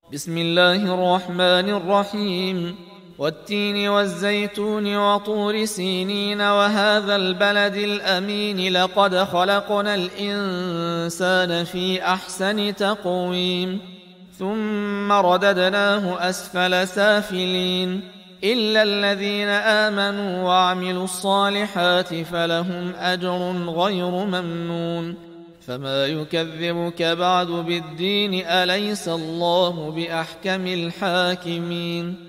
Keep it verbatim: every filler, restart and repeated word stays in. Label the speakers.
Speaker 1: بسم الله الرحمن الرحيم والتين والزيتون وطور سينين وهذا البلد الأمين لقد خلقنا الإنسان في أحسن تقويم ثم رددناه أسفل سافلين إلا الذين آمنوا وعملوا الصالحات فلهم أجر غير ممنون فما يكذبك بعد بالدين أليس الله بأحكم الحاكمين